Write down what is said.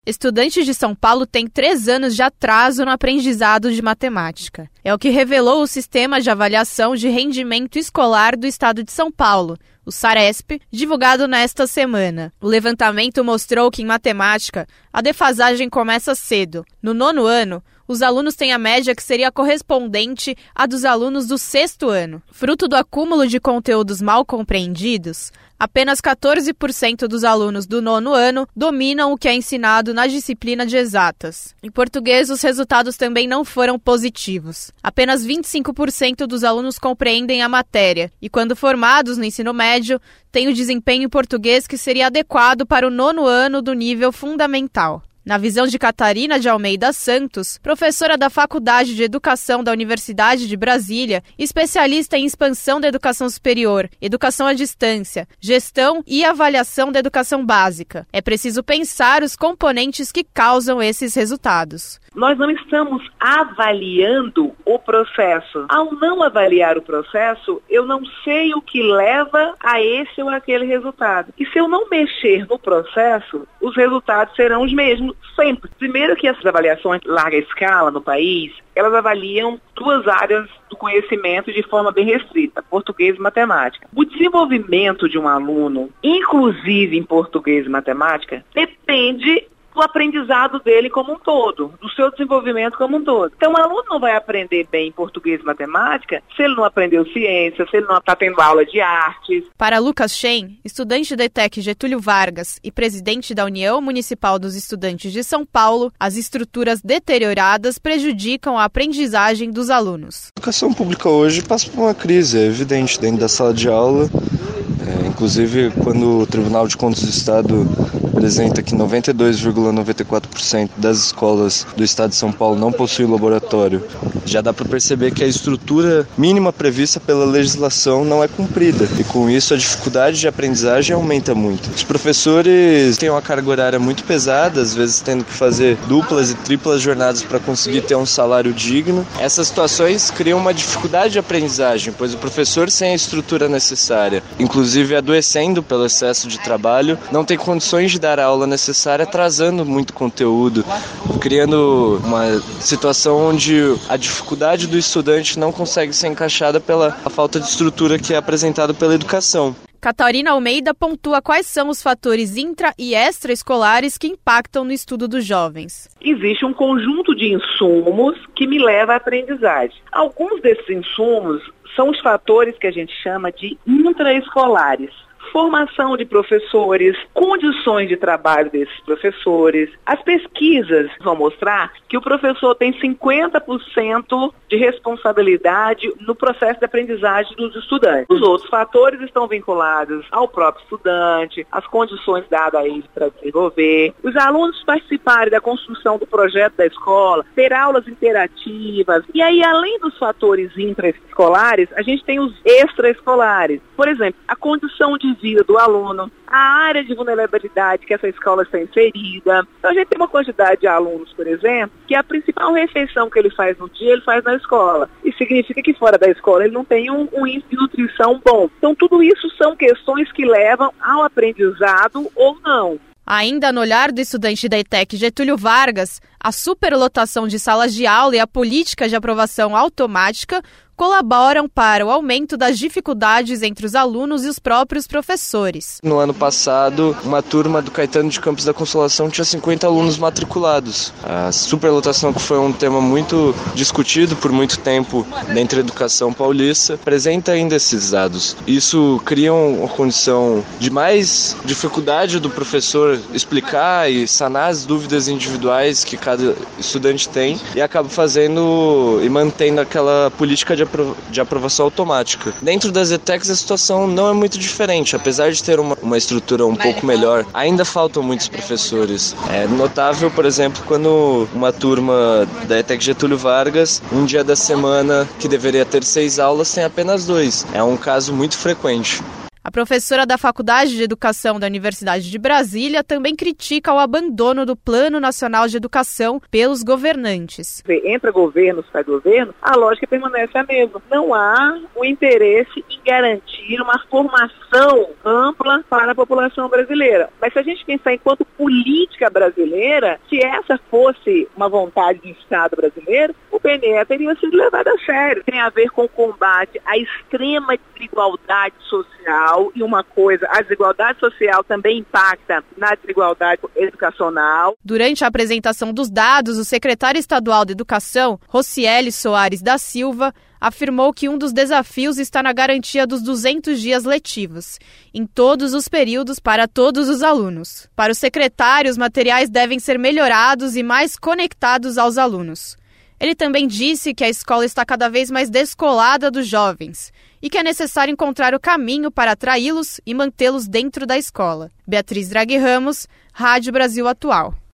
estudantes de São Paulo têm 3 anos de atraso no aprendizado de matemática. É o que revelou o Sistema de Avaliação de Rendimento Escolar do Estado de São Paulo, o SARESP, divulgado nesta semana. O levantamento mostrou que, em matemática, a defasagem começa cedo. No 9º ano, os alunos têm a média que seria correspondente à dos alunos do 6º ano. Fruto do acúmulo de conteúdos mal compreendidos, apenas 14% dos alunos do 9º ano dominam o que é ensinado na disciplina de exatas. Em português, os resultados também não foram positivos. Apenas 25% dos alunos compreendem a matéria e, quando formados no ensino médio, têm o desempenho em português que seria adequado para o 9º ano do nível fundamental. Na visão de Catarina de Almeida Santos, professora da Faculdade de Educação da Universidade de Brasília, especialista em expansão da educação superior, educação à distância, gestão e avaliação da educação básica, é preciso pensar os componentes que causam esses resultados. Nós não estamos avaliando o processo. Ao não avaliar o processo, eu não sei o que leva a esse ou aquele resultado. E se eu não mexer no processo, os resultados serão os mesmos sempre. Primeiro que essas avaliações larga escala no país, elas avaliam 2 áreas do conhecimento de forma bem restrita, português e matemática. O desenvolvimento de um aluno, inclusive em português e matemática, depende do aprendizado dele como um todo, do seu desenvolvimento como um todo. Então, o aluno não vai aprender bem em português e matemática se ele não aprendeu ciência, se ele não está tendo aula de artes. Para Lucas Shen, estudante da ETEC Getúlio Vargas e presidente da União Municipal dos Estudantes de São Paulo, as estruturas deterioradas prejudicam a aprendizagem dos alunos. A educação pública hoje passa por uma crise, é evidente, dentro da sala de aula. Inclusive, quando o Tribunal de Contas do Estado apresenta que 92,94% das escolas do Estado de São Paulo não possuem laboratório, já dá para perceber que a estrutura mínima prevista pela legislação não é cumprida. E com isso, a dificuldade de aprendizagem aumenta muito. Os professores têm uma carga horária muito pesada, às vezes tendo que fazer duplas e triplas jornadas para conseguir ter um salário digno. Essas situações criam uma dificuldade de aprendizagem, pois o professor, sem a estrutura necessária, inclusive adoecendo pelo excesso de trabalho, não tem condições de dar a aula necessária, atrasando muito conteúdo, criando uma situação onde a dificuldade do estudante não consegue ser encaixada pela falta de estrutura que é apresentada pela educação. Catarina Almeida pontua quais são os fatores intra- e extraescolares que impactam no estudo dos jovens. Existe um conjunto de insumos que me leva à aprendizagem. Alguns desses insumos são os fatores que a gente chama de intraescolares. Formação de professores, condições de trabalho desses professores. As pesquisas vão mostrar que o professor tem 50% de responsabilidade no processo de aprendizagem dos estudantes. Os outros fatores estão vinculados ao próprio estudante, às condições dadas a ele para desenvolver. Os alunos participarem da construção do projeto da escola, ter aulas interativas. E aí, além dos fatores intraescolares, a gente tem os extraescolares. Por exemplo, a condição de vida do aluno, a área de vulnerabilidade que essa escola está inserida. Então a gente tem uma quantidade de alunos, por exemplo, que a principal refeição que ele faz no dia, ele faz na escola. Isso significa que fora da escola ele não tem um índice de nutrição bom. Então tudo isso são questões que levam ao aprendizado ou não. Ainda no olhar do estudante da ETEC Getúlio Vargas, a superlotação de salas de aula e a política de aprovação automática colaboram para o aumento das dificuldades entre os alunos e os próprios professores. No ano passado, uma turma do Caetano de Campos da Consolação tinha 50 alunos matriculados. A superlotação, que foi um tema muito discutido por muito tempo dentro da educação paulista, apresenta ainda esses dados. Isso cria uma condição de mais dificuldade do professor explicar e sanar as dúvidas individuais que cada estudante tem e acaba fazendo e mantendo aquela política de aprovação automática. Dentro das ETECs a situação não é muito diferente, apesar de ter uma estrutura um pouco melhor, ainda faltam muitos professores. É notável, por exemplo, quando uma turma da ETEC Getúlio Vargas, um dia da semana que deveria ter 6 aulas, tem apenas 2. É um caso muito frequente. A A professora da Faculdade de Educação da Universidade de Brasília também critica o abandono do Plano Nacional de Educação pelos governantes. Entra governo, sai governo, a lógica permanece a mesma. Não há o interesse em garantir uma formação ampla para a população brasileira. Mas se a gente pensar enquanto política brasileira, se essa fosse uma vontade do Estado brasileiro, o PNE teria sido levado a sério. Tem a ver com o combate à extrema desigualdade social e uma coisa, a desigualdade social também impacta na desigualdade educacional. Durante a apresentação dos dados, o secretário estadual de Educação, Rocieli Soares da Silva, afirmou que um dos desafios está na garantia dos 200 dias letivos, em todos os períodos para todos os alunos. Para o secretário, os materiais devem ser melhorados e mais conectados aos alunos. Ele também disse que a escola está cada vez mais descolada dos jovens e que é necessário encontrar o caminho para atraí-los e mantê-los dentro da escola. Beatriz Draghi Ramos, Rádio Brasil Atual.